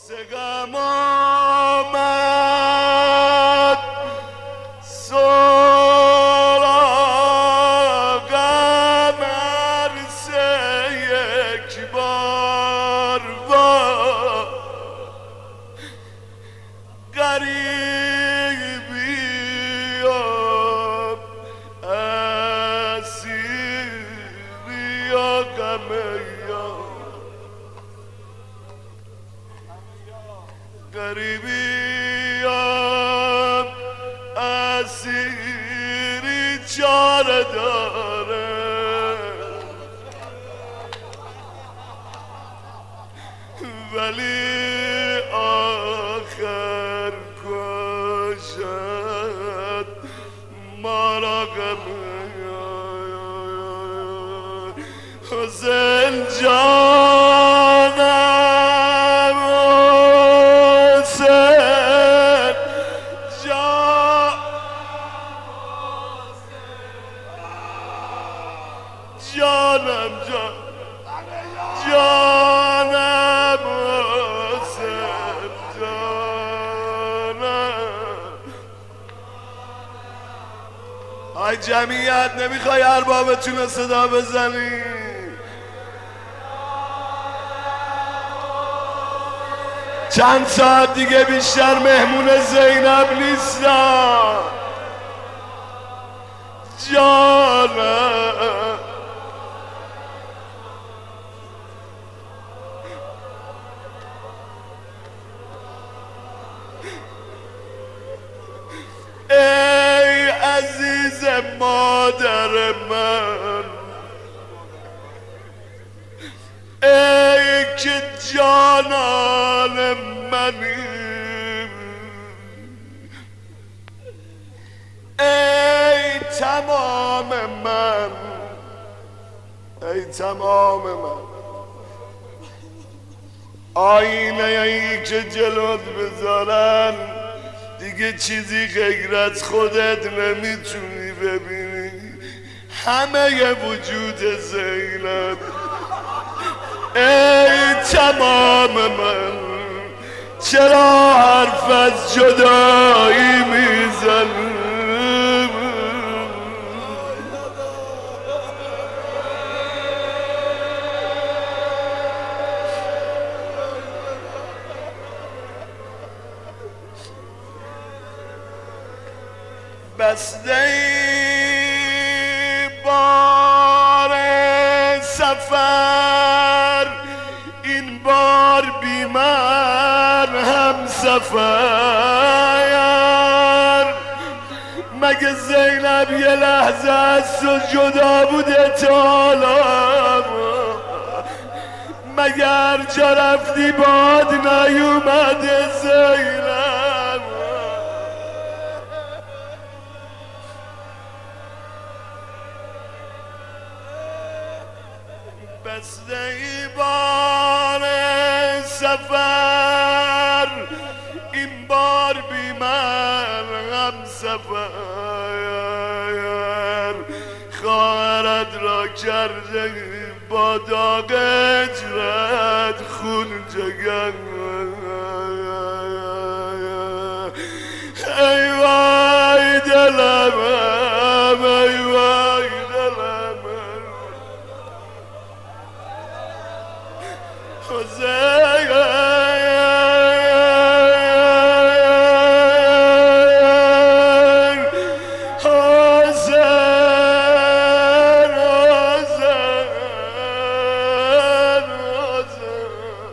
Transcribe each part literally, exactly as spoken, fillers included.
غم آمد سراغم عرصه یک بار با غریبی و اسیری و غم غریبیم اسیری چاره داره ولی آخر کشد ما را غم حسین جانم جانم جان جانم حسین جانم. آی جمعیت نمیخوای اربابتون صدا بزنی؟ چند ساعت دیگه بیشتر مهمون زینب نیستم. جانم ای عزیز مادر من، ای که جانان منی، ای تمام من، ای تمام من، آینه ای که جلوت بذارن دیگه چیزی غیر از خودت نمیتونی ببینی. همه وجود زینب، ای تمام من، چرا حرف از جدایی میزنی؟ بسته بار سفر، این بار بی من هم سفر. مگه زینب یه لحظه از تو جدا بوده تا حالا؟ مگه هر جا رفتی باد نیومده زینب؟ بسته ای بار سفر، این بار بی من هم سفر. خواهرت را کرده با داغ هجرت خون جگر. ای وای دلم، ای وای دلم حسین، حسین، حسین، حسین.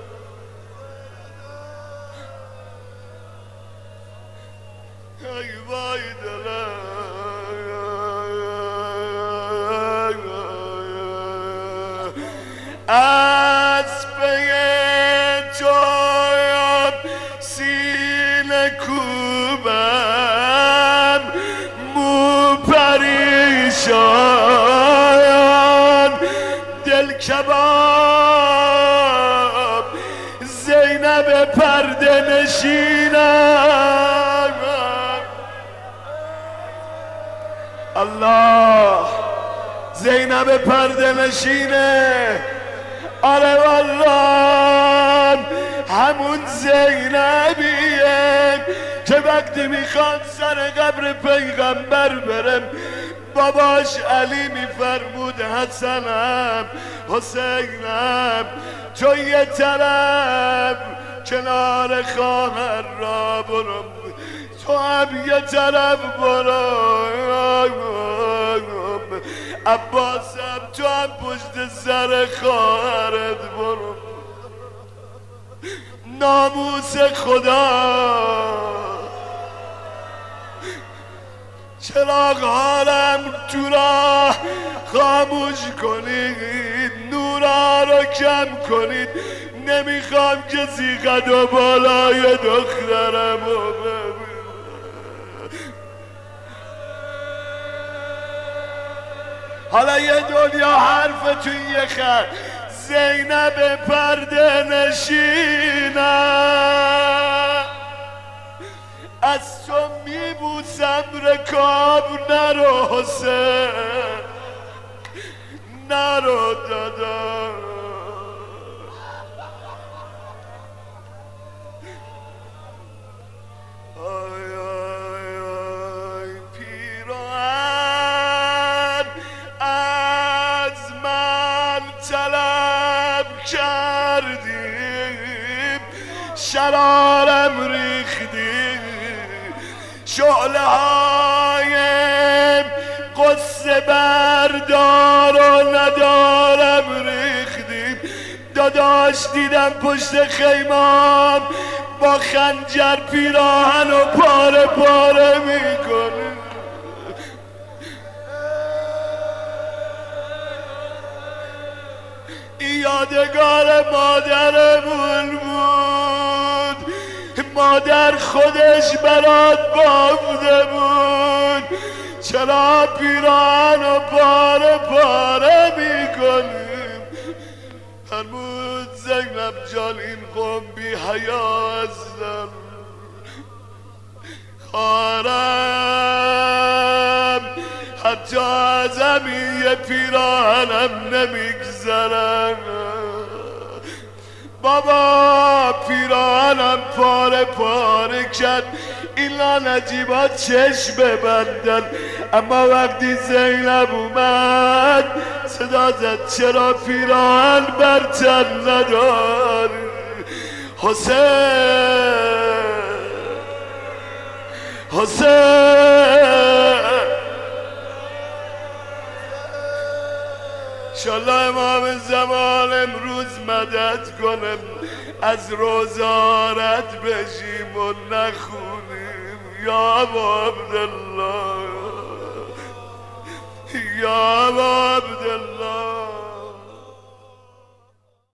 ای وای دلم، از پی تو سینه کوبم مو پریشان، دل کباب زینب پرده نشینم. الله، زینب پرده نشینه. آره والله همون زینبیه که وقتی میخواد سر قبر پیغمبر برم باباش علی میفرمود حسنم حسینم تو یه طرف کنار خواهر را برو تو هم یه طرف برو عباسم تو هم پشت سر خواهرت برو ناموس خدا چراغ حالم تو راه خاموش کنید نورا رو کم کنید نمیخوام کسی قد و بالای دخترم رو ببین حالا یه دنیا حرف توی یه خط زینب پرده نشینم از تو میبوسم رکاب نرو حسین نرو دادا آی آی آی پیران از من طلب کردیم شرارم ریختیم شعله های قصه بردار و ندارم ریختیم داداش دیدم پشت خیمام با خنجر پیراهن و پاره پاره میکنه یادگار مادرمون بود مادر خودش برات بافته بود چرا پیراهن و پاره پاره میکنیم فرمود زینب جان این قوم بی حیا هستن خواهرم حتی از همین یه پیراهنم نمیگذرن بابا پیراهنم پاره پاره کرد اینا نجیبا چشم ببندن اما وقتی زینب اومد صدا زد چرا پیراهن بر تن نداری حسین حسین انشالله امام زمان امروز مدد کنم از روزارت بشیم و نخونیم یا ابا عبدالله